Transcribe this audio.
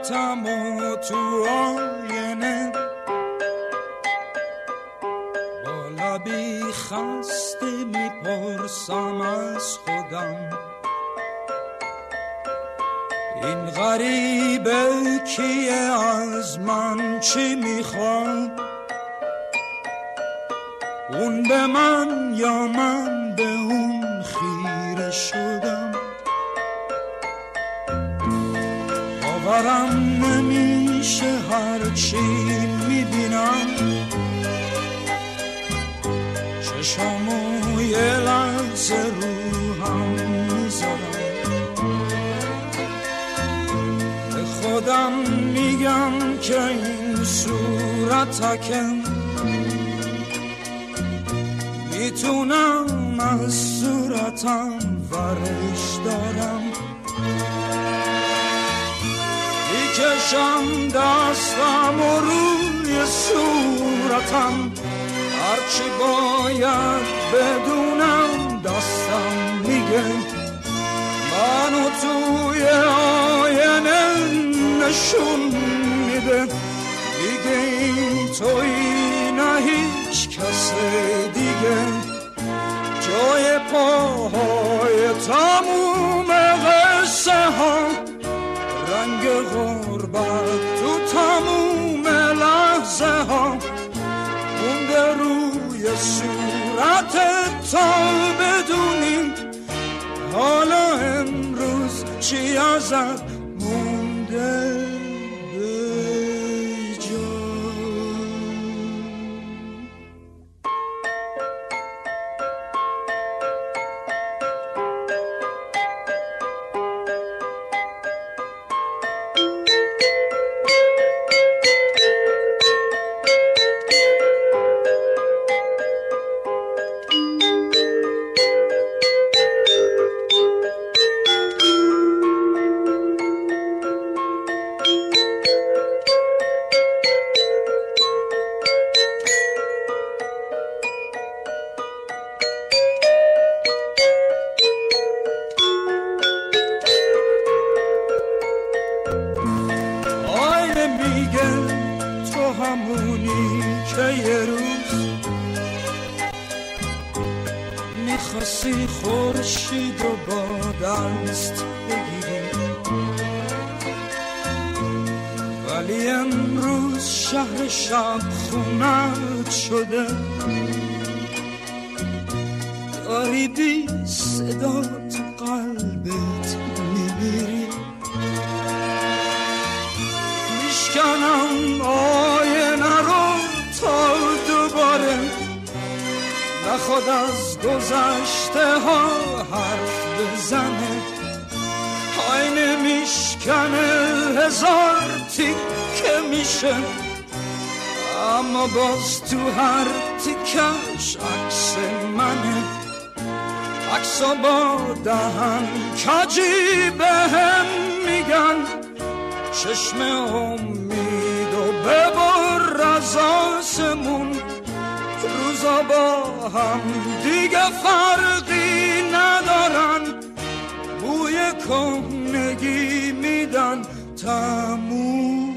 صورتم و تو آینه با لبی خسته میپرسم از خودم این غریبه کیه، از من چی میخواد، اون به من یا من به اون خیره شدم. باورم نمیشه هرچی میبینم، چشامو یه لحظه رو هم میذارم، به خودم میگم که این صورتکم میتونم از صورتم ورش دارم، میکشم دستم و روی صورتم، هرچی باید بدونم دستم میگه، منو توی آینه نشون میده، دیگه این تویی نه هیچ کس دیگه، جای پاهای تموم قصه ها، رنگ غربت تو تموم لحظه ها، مونده روی صورتت تا بدونیم حالا امروز چی ازت مونده به جا. همونی که یه روز میخواستی خورشید رو با دست بگیری، ولی امروز شهر شب خونت شده، داری بی صدا تو قلبت میمیری، میشکنم آینه رو تا دوباره نخواد از گذشته ها حرف بزنه، آینه میشکنه هزار تیکه میشه، اما باز تو هر تیکش عکس منه، عکسا با دهن کجی به هم میگن چشم امید و ببر از آسمون، روزا با هم دیگه فرقی ندارن، بوی کهنگی میدن تموم.